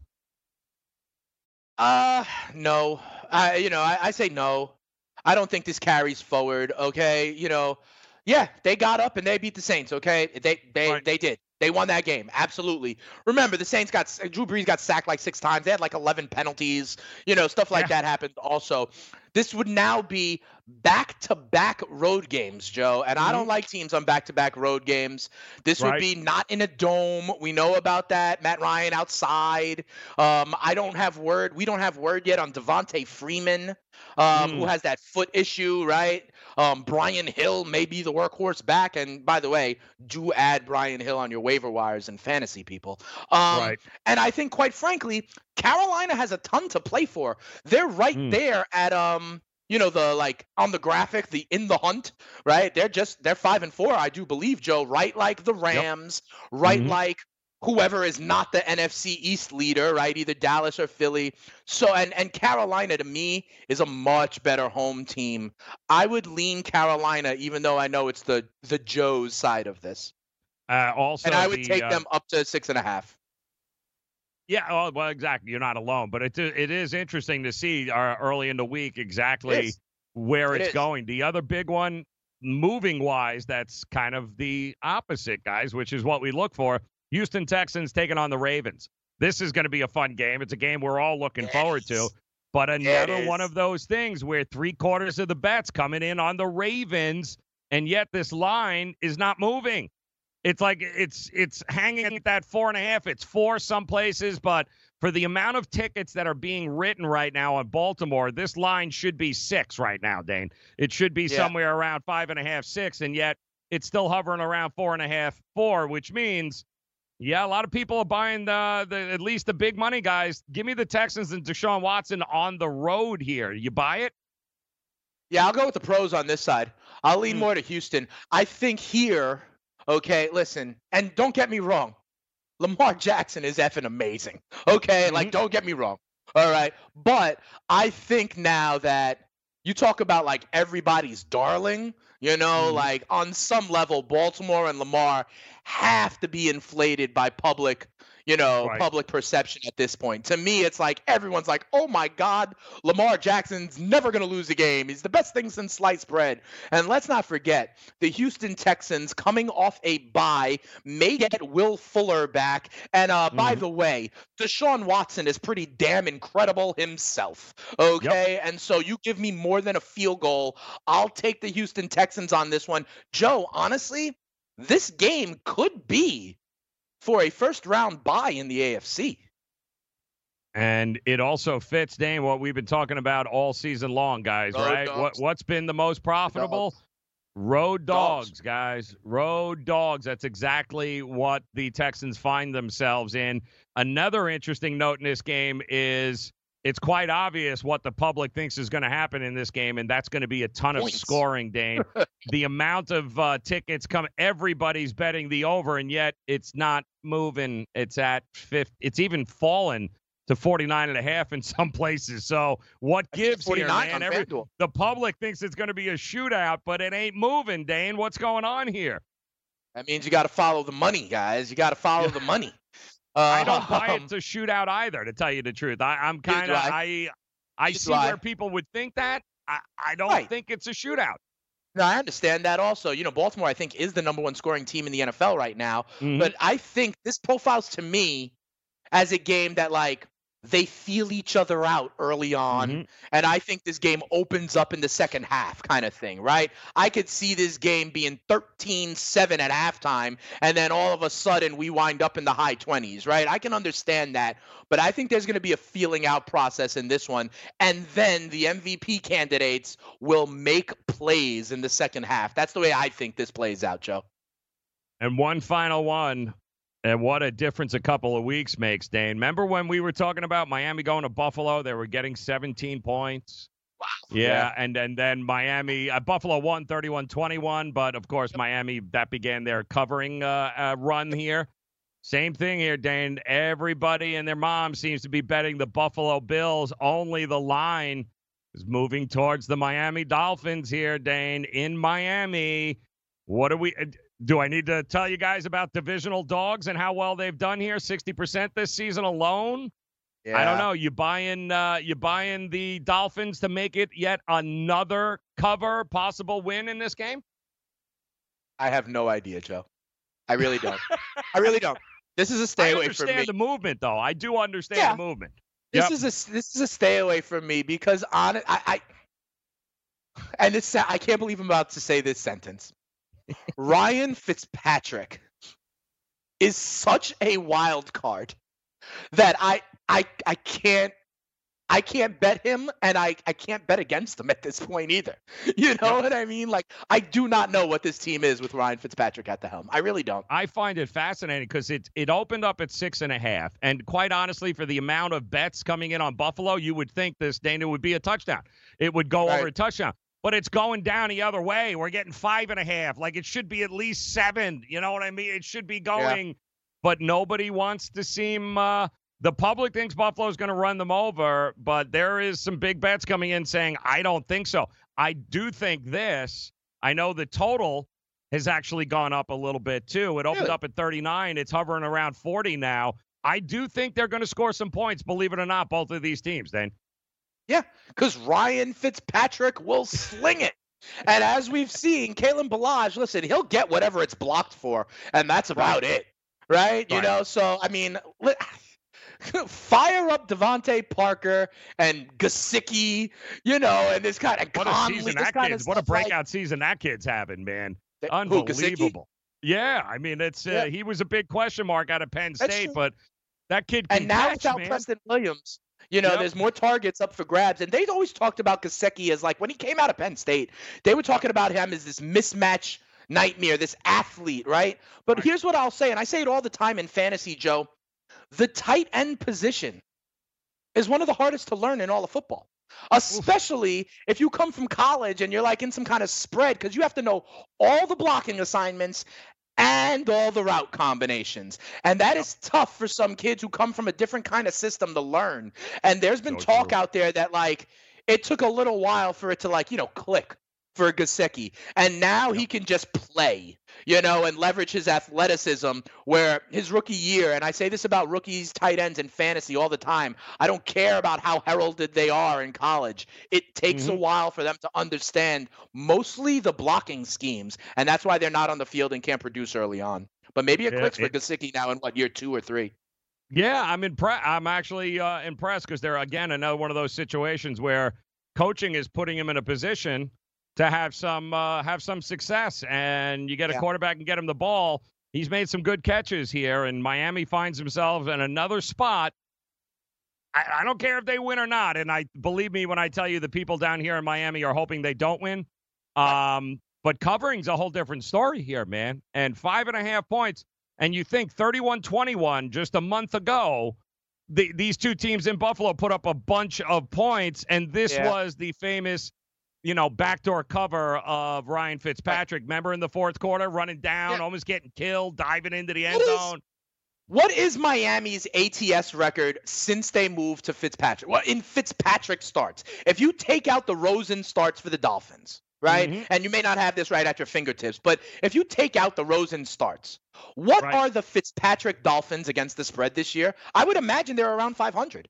Uh, no. I, you know, I, I say no. I don't think this carries forward. Okay, you know, yeah, they got up and they beat the Saints. Okay, they they right. they did. They won that game. Absolutely. Remember, the Saints got Drew Brees got sacked like six times. They had like eleven penalties. You know, stuff like yeah. that happened also. This would now be back-to-back road games, Joe. And mm-hmm. I don't like teams on back-to-back road games. This right. would be not in a dome. We know about that. Matt Ryan outside. Um, I don't have word. We don't have word yet on Devontae Freeman, um, mm. who has that foot issue, right? Um, Brian Hill may be the workhorse back. And by the way, do add Brian Hill on your waiver wires and fantasy people. Um, right. And I think, quite frankly, Carolina has a ton to play for. They're right mm. there at, um, you know, the like on the graphic, the in the hunt, right? They're just they're five and four, I do believe, Joe. Right, like the Rams, yep. right, mm-hmm. like whoever is not the N F C East leader, right? Either Dallas or Philly. So, and and Carolina to me is a much better home team. I would lean Carolina, even though I know it's the the Joe's side of this. Uh, also, and I would the, take uh, them up to six and a half. Yeah, well, well, exactly. You're not alone, but it it is interesting to see uh, early in the week exactly it where it it's is. going. The other big one, moving wise, that's kind of the opposite, guys, which is what we look for. Houston Texans taking on the Ravens. This is going to be a fun game. It's a game we're all looking yes. forward to. But another one of those things where three quarters of the bets coming in on the Ravens, and yet this line is not moving. It's like it's it's hanging at that four and a half. It's four some places, but for the amount of tickets that are being written right now on Baltimore, this line should be six right now, Dane. It should be yeah. somewhere around five and a half, six, and yet it's still hovering around four and a half, four, which means, yeah, a lot of people are buying the, the at least the big money guys. Give me the Texans and Deshaun Watson on the road here. You buy it? Yeah, I'll go with the pros on this side. I'll lean mm. more to Houston. I think here. Okay, listen, and don't get me wrong. Lamar Jackson is effing amazing. Okay, mm-hmm. like, don't get me wrong. All right, but I think now that you talk about, like, everybody's darling, you know, mm-hmm. like, on some level, Baltimore and Lamar have to be inflated by public, you know, right. public perception at this point. To me, it's like everyone's like, oh, my God, Lamar Jackson's never going to lose a game. He's the best thing since sliced bread. And let's not forget, the Houston Texans coming off a bye may get Will Fuller back. And uh, mm-hmm. by the way, Deshaun Watson is pretty damn incredible himself. Okay, yep. And so you give me more than a field goal, I'll take the Houston Texans on this one. Joe, honestly, this game could be for a first-round bye in the A F C. And it also fits, Dane, what we've been talking about all season long, guys, Road right? Dogs. What, what's been the most profitable? Dogs. Road dogs, dogs, guys. Road dogs. That's exactly what the Texans find themselves in. Another interesting note in this game is it's quite obvious what the public thinks is going to happen in this game, and that's going to be a ton Points. of scoring, Dane. The amount of uh, tickets come, everybody's betting the over, and yet it's not moving. It's at fifty. It's even fallen to forty-nine and a half in some places. So what gives here, man? Every, the public thinks it's going to be a shootout, but it ain't moving, Dane. What's going on here? That means you got to follow the money, guys. You got to follow the money. Uh, I don't buy it to shoot out either, to tell you the truth. I, I'm kind of I I see where people would think that. I, I don't right. think it's a shootout. No, I understand that also. You know, Baltimore, I think, is the number one scoring team in the N F L right now. Mm-hmm. But I think this profiles to me as a game that, like, they feel each other out early on. Mm-hmm. And I think this game opens up in the second half kind of thing, right? I could see this game being thirteen seven at halftime, and then all of a sudden we wind up in the high twenties, right? I can understand that. But I think there's going to be a feeling out process in this one. And then the M V P candidates will make plays in the second half. That's the way I think this plays out, Joe. And one final one. And what a difference a couple of weeks makes, Dane. Remember when we were talking about Miami going to Buffalo? They were getting seventeen points. Wow. Yeah, Yeah. and and then Miami, uh, Buffalo won thirty-one twenty-one, but of course Miami, that began their covering uh, uh, run here. Same thing here, Dane. Everybody and their mom seems to be betting the Buffalo Bills. Only the line is moving towards the Miami Dolphins here, Dane, in Miami. What do we do? I need to tell you guys about divisional dogs and how well they've done here. sixty percent this season alone. Yeah. I don't know. You buying uh, you buying the Dolphins to make it yet another cover, possible win in this game? I have no idea, Joe. I really don't. I really don't. This is a stay I away from me. understand the movement, though. I do understand Yeah. the movement. This Yep. is a this is a stay away from me because on it, I, I and it's I can't believe I'm about to say this sentence. Ryan Fitzpatrick is such a wild card that I I I can't I can't bet him and I, I can't bet against him at this point either. You know Yep. what I mean? Like I do not know what this team is with Ryan Fitzpatrick at the helm. I really don't. I find it fascinating because it it opened up at six and a half, and quite honestly, for the amount of bets coming in on Buffalo, you would think this Dana would be a touchdown. It would go Right. over a touchdown, but it's going down the other way. We're getting five and a half. Like it should be at least seven. You know what I mean? It should be going, but nobody wants to seem. Uh, the public thinks Buffalo's going to run them over, but there is some big bets coming in saying I don't think so. I do think this. I know the total has actually gone up a little bit too. It opened Really? up at thirty-nine. It's hovering around forty now. I do think they're going to score some points, believe it or not, both of these teams, Dane. Yeah, because Ryan Fitzpatrick will sling it. And as we've seen, Kalen Ballage, listen, he'll get whatever it's blocked for, and that's about it, right? You Right. know, so, I mean, li- fire up Devontae Parker and Gesicki, you know, and this kind of What a Conley, season this that kind kid's, of what a stuff, like- breakout season that kid's having, man. Who, Gesicki? Unbelievable. Yeah, I mean, it's uh, Yeah. he was a big question mark out of Penn That's State, true. but that kid can And now catch, without man. Preston Williams, you know, Yep. there's more targets up for grabs. And they always talked about Gesicki as like when he came out of Penn State, they were talking about him as this mismatch nightmare, this athlete, right? But Right. here's what I'll say, and I say it all the time in fantasy, Joe. The tight end position is one of the hardest to learn in all of football. Especially if you come from college and you're like in some kind of spread, because you have to know all the blocking assignments and all the route combinations. And that is tough for some kids who come from a different kind of system to learn. And there's been So talk true. out there that like it took a little while for it to like, you know, click for Gesicki. And now he can just play, you know, and leverage his athleticism where his rookie year, and I say this about rookies, tight ends, and fantasy all the time. I don't care about how heralded they are in college. It takes a Mhm. while for them to understand mostly the blocking schemes, and that's why they're not on the field and can't produce early on. But maybe it Yeah, clicks for it- Gesicki now in what, year two or three? Yeah, I'm impressed. I'm actually uh, impressed because they're again another one of those situations where coaching is putting him in a position to have some uh, have some success, and you get a Yeah. quarterback and get him the ball. He's made some good catches here, and Miami finds themselves in another spot. I, I don't care if they win or not, and I believe me when I tell you the people down here in Miami are hoping they don't win. Um, but covering's a whole different story here, man. And five and a half points. And you think thirty-one twenty-one just a month ago, the, these two teams in Buffalo put up a bunch of points, and this Yeah. was the famous, you know, backdoor cover of Ryan Fitzpatrick. Remember in the fourth quarter, running down, Yeah. almost getting killed, diving into the end What is- zone. What is Miami's A T S record since they moved to Fitzpatrick? Well, in Fitzpatrick starts. If you take out the Rosen starts for the Dolphins, right? Mhm. And you may not have this right at your fingertips, but if you take out the Rosen starts, what Right. are the Fitzpatrick Dolphins against the spread this year? I would imagine they're around five hundred.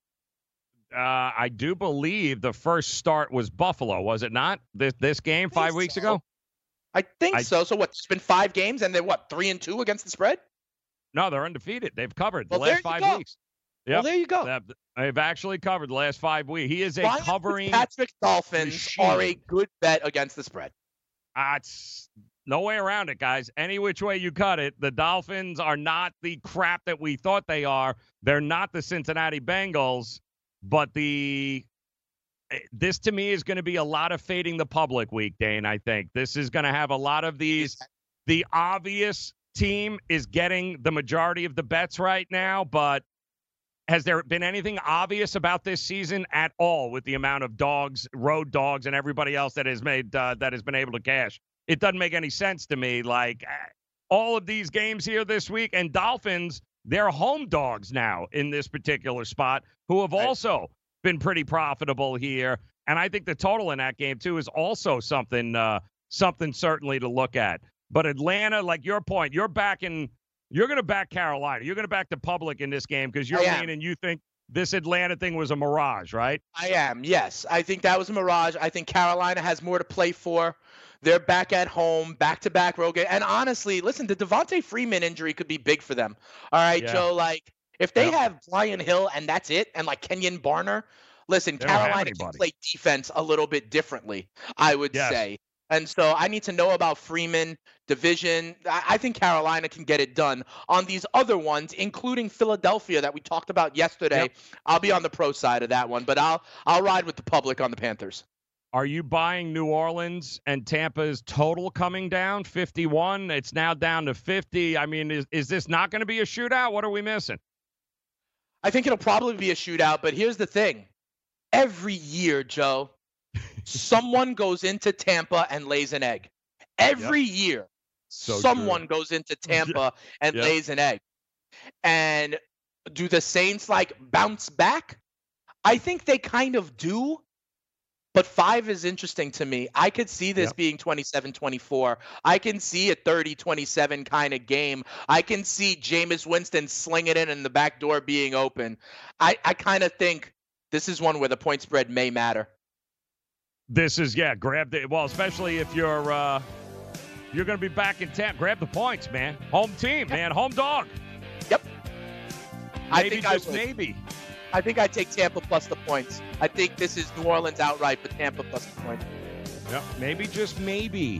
Uh, I do believe the first start was Buffalo, was it not? This this game five weeks so. ago? I think I- so. So what? It's been five games, and they're what, three and two against the spread? No, they're undefeated. They've covered Well, the there last you five go. weeks. Well, Yep. there you go. They've- They've actually covered the last five weeks. He is a Ryan covering. Fitzpatrick Dolphins machine. are a good bet against the spread. Uh, it's no way around it, guys. Any which way you cut it, the Dolphins are not the crap that we thought they are. They're not the Cincinnati Bengals, but the eh, this to me is going to be a lot of fading the public week, Dane. I think this is going to have a lot of these. The obvious team is getting the majority of the bets right now, but has there been anything obvious about this season at all with the amount of dogs, road dogs, and everybody else that has made uh, that has been able to cash? It doesn't make any sense to me. Like all of these games here this week, and Dolphins, they're home dogs now in this particular spot, who have also been pretty profitable here. And I think the total in that game too is also something uh, something certainly to look at. But Atlanta, like your point, you're backing. You're going to back Carolina. You're going to back the public in this game because you're meaning you think this Atlanta thing was a mirage, right? I am, yes. I think that was a mirage. I think Carolina has more to play for. They're back at home, back-to-back road game. And honestly, listen, the Devontae Freeman injury could be big for them. All right, yeah. Joe, like, if they yeah. have Brian Hill and that's it, and, like, Kenyon Barner, listen, they Carolina can play defense a little bit differently, I would yes. say. And so I need to know about Freeman, division. I think Carolina can get it done. On these other ones, including Philadelphia that we talked about yesterday, yep. I'll be on the pro side of that one, but I'll I'll ride with the public on the Panthers. Are you buying New Orleans and Tampa's total coming down? fifty-one. It's now down to fifty. I mean, is, is this not going to be a shootout? What are we missing? I think it'll probably be a shootout, but here's the thing. Every year, Joe, someone goes into Tampa and lays an egg. Every yep. year, so someone true. goes into Tampa and yep. lays an egg. And do the Saints, like, bounce back? I think they kind of do. But five is interesting to me. I could see this yep. being twenty-seven twenty-four. I can see a thirty twenty-seven kind of game. I can see Jameis Winston slinging it in and the back door being open. I, I kind of think this is one where the point spread may matter. This is, yeah, grab the, well, especially if you're uh, you're going to be back in Tampa. Grab the points, man. Home team, man. Home dog. Yep. Maybe I think just I maybe. I think I take Tampa plus the points. I think this is New Orleans outright, but Tampa plus the points. Yep. Maybe, just maybe,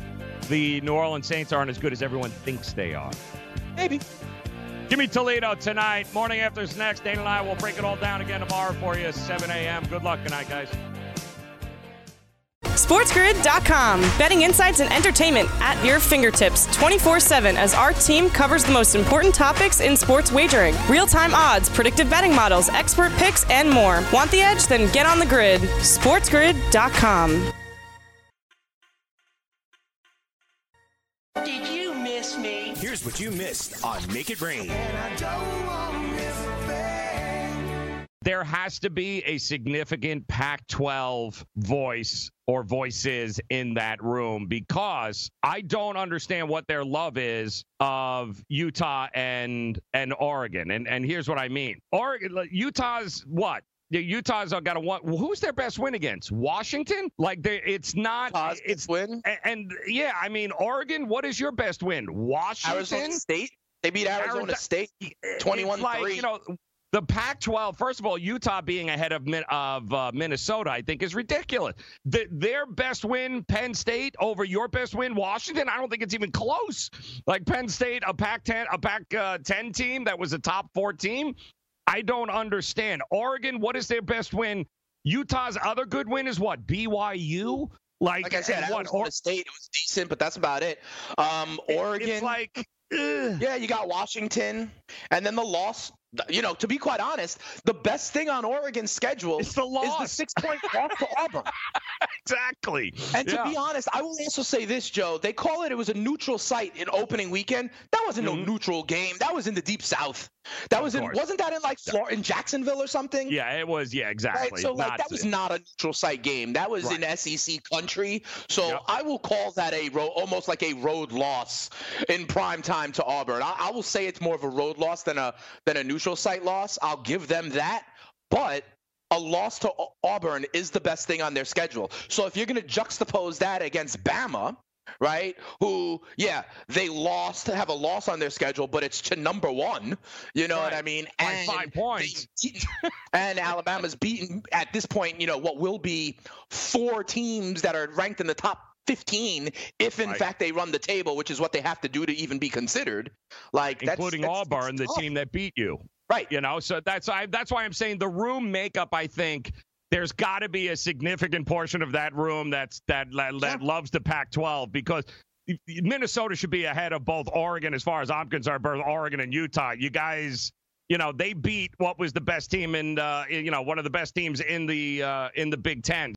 the New Orleans Saints aren't as good as everyone thinks they are. Maybe. Give me Toledo tonight. Morning After's next. Dane and I will break it all down again tomorrow for you, seven a.m. Good luck. Good night, guys. SportsGrid dot com. Betting insights and entertainment at your fingertips twenty-four seven as our team covers the most important topics in sports wagering. Real-time odds, predictive betting models, expert picks, and more. Want the edge? Then get on the grid. SportsGrid dot com. Did you miss me? Here's what you missed on Make It Rain. And I don't want to miss a thing. There has to be a significant Pac twelve voice or voices in that room because I don't understand what their love is of Utah and and Oregon. And and here's what I mean. Oregon, Utah's what? Utah's got a one. Who's their best win against? Washington? Like they, it's not. Utah's it's win. And, and yeah, I mean Oregon. What is your best win? Washington. Arizona State. They beat Arizona, Arizona State twenty-one three. Like, you know, the Pac twelve, first of all, Utah being ahead of of uh, Minnesota, I think, is ridiculous. The, their best win, Penn State, over your best win, Washington, I don't think it's even close. Like Penn State, a Pac ten, a Pac ten team that was a top four team. I don't understand. Oregon, what is their best win? Utah's other good win is what? B Y U? Like, like I said, what? Arizona or- State, it was decent, but that's about it. Um, Oregon. It's like, ugh. Yeah, you got Washington, and then the loss. You know, to be quite honest, the best thing on Oregon's schedule it's the loss. is the six-point loss to Auburn. Exactly. And to yeah. be honest, I will also say this, Joe. They call it it was a neutral site in opening weekend. That wasn't mm-hmm. no neutral game. That was in the Deep South. That of was in course. Wasn't that in like Florida, in Jacksonville or something? Yeah, it was. Yeah, exactly. Right? So like not that was it. not a neutral site game. That was right. in S E C country. So yep. I will call that a road, almost like a road loss in prime time to Auburn. I, I will say it's more of a road loss than a than a neutral site loss. I'll give them that, but a loss to Auburn is the best thing on their schedule. So if you're going to juxtapose that against Bama, right, who, yeah, they lost, have a loss on their schedule, but it's to number one, you know right. what I mean? By and five points. And Alabama's beaten, at this point, you know, what will be four teams that are ranked in the top fifteen if in right. fact they run the table, which is what they have to do to even be considered. Like including that's, Auburn, that's, that's the team that beat you. Right. You know, so that's I, that's why I'm saying the room makeup, I think there's got to be a significant portion of that room that's that that, that yeah. loves the Pac twelve because Minnesota should be ahead of both Oregon as far as I'm concerned, both Oregon and Utah. You guys you know, they beat what was the best team in, uh, you know, one of the best teams in the uh, in the Big Ten.